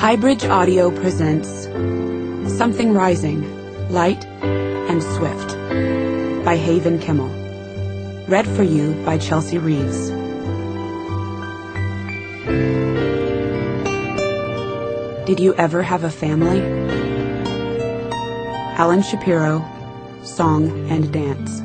Highbridge Audio presents Something Rising, Light and Swift by Haven Kimmel. Read for you by Chelsea Reeves. Did you ever have a family? Alan Shapiro, Song and Dance.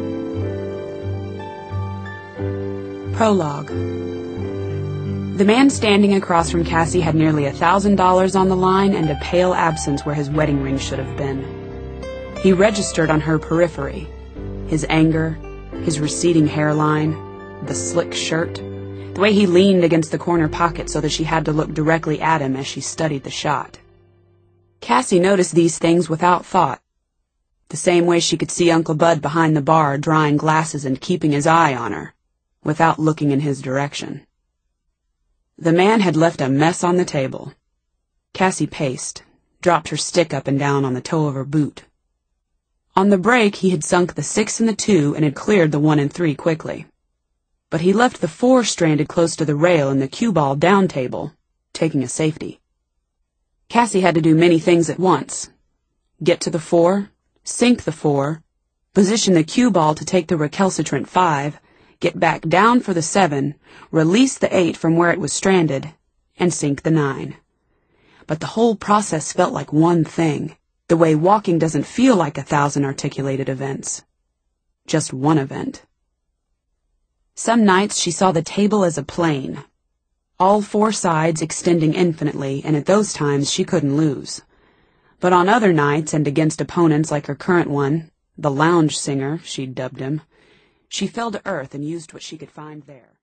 Prologue. The man standing across from Cassie had nearly $1,000 on the line and a pale absence where his wedding ring should have been. He registered on her periphery. His anger, his receding hairline, the slick shirt, the way he leaned against the corner pocket so that she had to look directly at him as she studied the shot. Cassie noticed these things without thought, the same way she could see Uncle Bud behind the bar drying glasses and keeping his eye on her, without looking in his direction. The man had left a mess on the table. Cassie paced, dropped her stick up and down on the toe of her boot. On the break, he had sunk the 6 and the 2 and had cleared the 1 and 3 quickly. But he left the 4 stranded close to the rail and the cue ball down table, taking a safety. Cassie had to do many things at once. Get to the 4, sink the 4, position the cue ball to take the recalcitrant 5, get back down for the 7, release the 8 from where it was stranded, and sink the 9. But the whole process felt like one thing, the way walking doesn't feel like 1,000 articulated events. Just one event. Some nights she saw the table as a plane, all 4 sides extending infinitely, and at those times she couldn't lose. But on other nights, and against opponents like her current one, the lounge singer, she'd dubbed him, she fell to earth and used what she could find there.